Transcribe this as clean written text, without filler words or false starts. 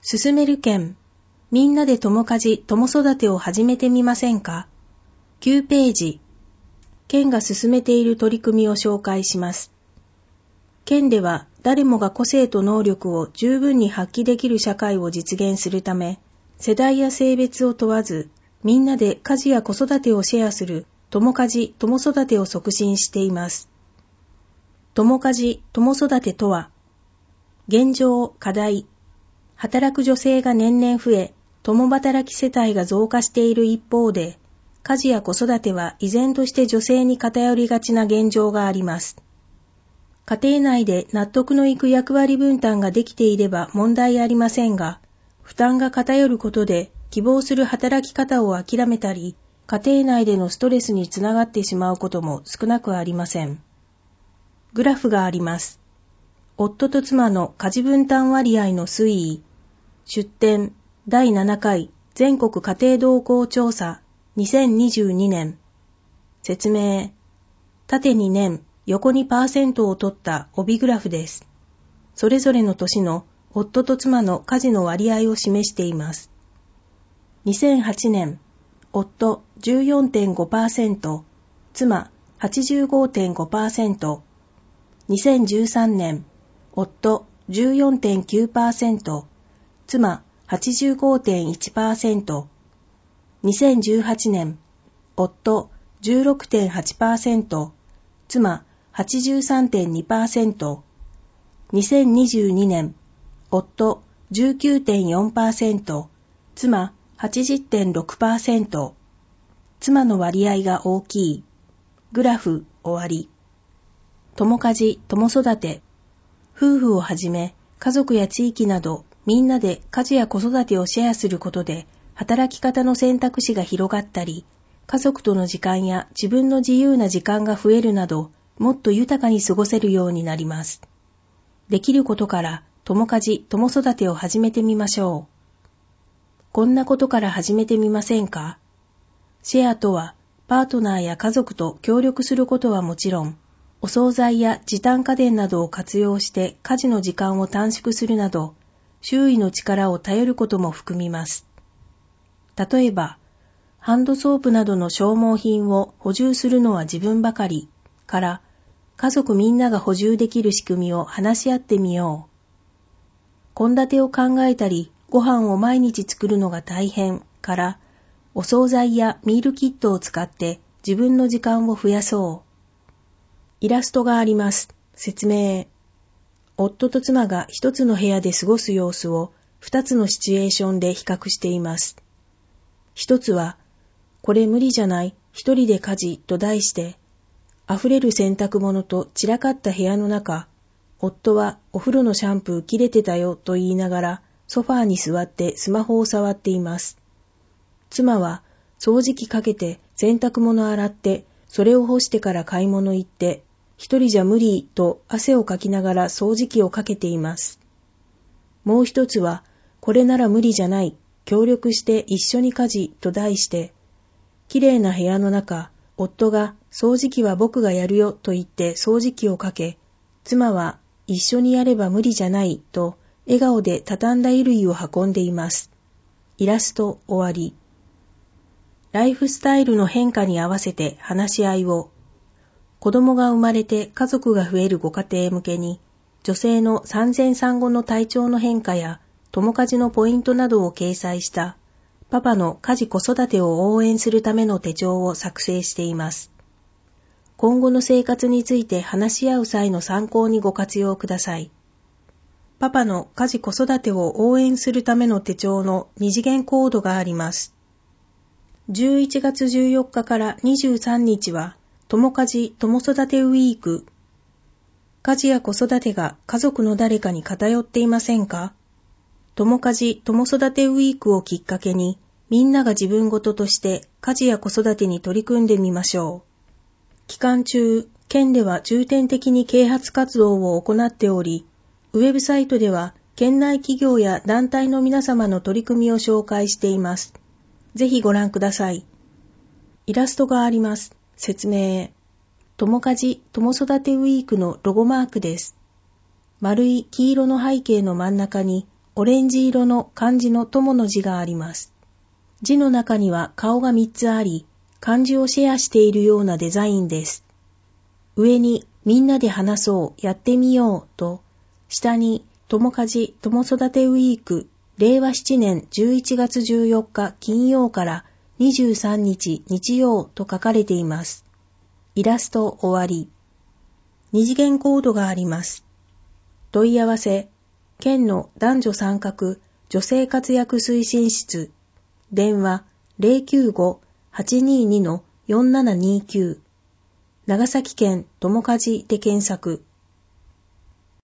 進める件、みんなで共家事共育てを始めてみませんか？ 9 ページ、県が進めている取り組みを紹介します。県では誰もが個性と能力を十分に発揮できる社会を実現するため、世代や性別を問わず、みんなで家事や子育てをシェアする共家事共育てを促進しています。共家事共育てとは、現状、課題、働く女性が年々増え、共働き世帯が増加している一方で、家事や子育ては依然として女性に偏りがちな現状があります。家庭内で納得のいく役割分担ができていれば問題ありませんが、負担が偏ることで希望する働き方を諦めたり、家庭内でのストレスにつながってしまうことも少なくありません。グラフがあります。夫と妻の家事分担割合の推移、出典第7回全国家庭動向調査2022年。説明、縦2年、横に%を取った帯グラフです。それぞれの年の夫と妻の家事の割合を示しています。2008年、夫 14.5%、妻 85.5%。2013年、夫 14.9%、妻 85.1%。2018年、夫 16.8%、妻 83.2%。2022年、夫 19.4%、妻 80.6%。妻の割合が大きい。グラフ終わり。共家事共育て。夫婦をはじめ、家族や地域など、みんなで家事や子育てをシェアすることで、働き方の選択肢が広がったり、家族との時間や自分の自由な時間が増えるなど、もっと豊かに過ごせるようになります。できることから共家事共育てを始めてみましょう。こんなことから始めてみませんか？シェアとは、パートナーや家族と協力することはもちろん、お惣菜や時短家電などを活用して家事の時間を短縮するなど、周囲の力を頼ることも含みます。例えば、ハンドソープなどの消耗品を補充するのは自分ばかりから、家族みんなが補充できる仕組みを話し合ってみよう。献立を考えたり、ご飯を毎日作るのが大変から、お惣菜やミールキットを使って自分の時間を増やそう。イラストがあります。説明。夫と妻が一つの部屋で過ごす様子を二つのシチュエーションで比較しています。一つは、これ無理じゃない、一人で家事と題して、溢れる洗濯物と散らかった部屋の中、夫はお風呂のシャンプー切れてたよと言いながらソファーに座ってスマホを触っています。妻は掃除機かけて洗濯物洗って、それを干してから買い物行って、一人じゃ無理と汗をかきながら掃除機をかけています。もう一つは、これなら無理じゃない、協力して一緒に家事と題して、きれいな部屋の中、夫が掃除機は僕がやるよと言って掃除機をかけ、妻は一緒にやれば無理じゃないと笑顔で畳んだ衣類を運んでいます。イラスト終わり。ライフスタイルの変化に合わせて話し合いを。子供が生まれて家族が増えるご家庭向けに、女性の産前産後の体調の変化や共家事のポイントなどを掲載したパパの家事子育てを応援するための手帳を作成しています。今後の生活について話し合う際の参考にご活用ください。パパの家事子育てを応援するための手帳の二次元コードがあります。11月14日から23日は共家事共育てウィーク。家事や子育てが家族の誰かに偏っていませんか？共家事共育てウィークをきっかけに、みんなが自分ごととして家事や子育てに取り組んでみましょう。期間中、県では重点的に啓発活動を行っており、ウェブサイトでは県内企業や団体の皆様の取り組みを紹介しています。ぜひご覧ください。イラストがあります。説明。共家事共育てウィークのロゴマークです。丸い黄色の背景の真ん中にオレンジ色の漢字の友の字があります。字の中には顔が3つあり、漢字をシェアしているようなデザインです。上にみんなで話そう、やってみようと、下に友家事友育てウィーク令和7年11月14日金曜から23日日曜と書かれています。イラスト終わり。二次元コードがあります。問い合わせ、県の男女参画女性活躍推進室、電話 095-822-4729、長崎県友家事で検索。